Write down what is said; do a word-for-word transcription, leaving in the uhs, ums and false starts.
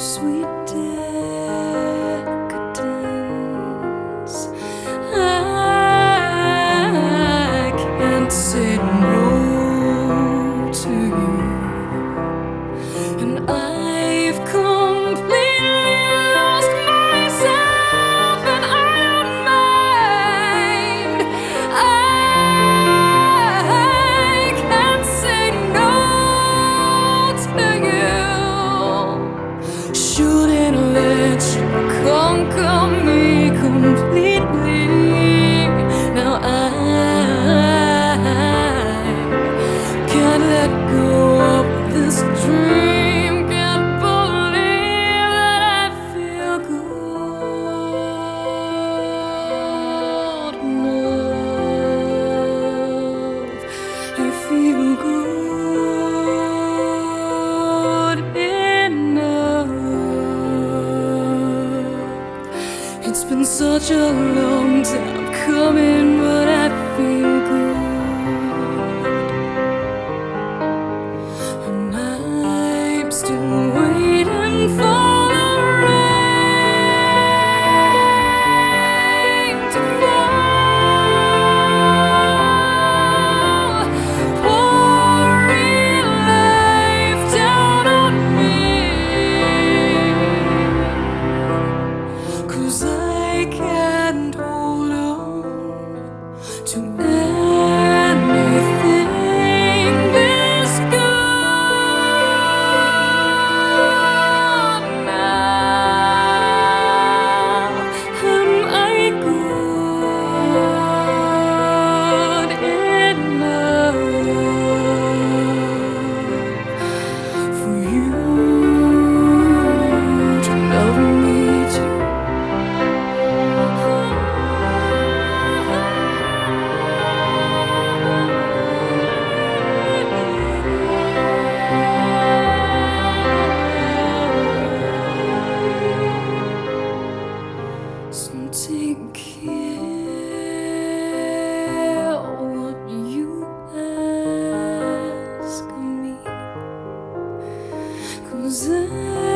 sweet decadence. I can't say no to you, and I've completely lost myself, and I don't mind. I can't say no to you. Shouldn't let you conquer me completely. Now I can't let go of this dream. Can't believe that I feel good enough. I feel good enough. It's been such a long time coming, but I feel good. And I'm still waiting for the rain to fall, pouring life down on me. 'Cause I can't hold on to anything this good now. Am I good enough for you to love me too? So take care what you ask of me, 'cause I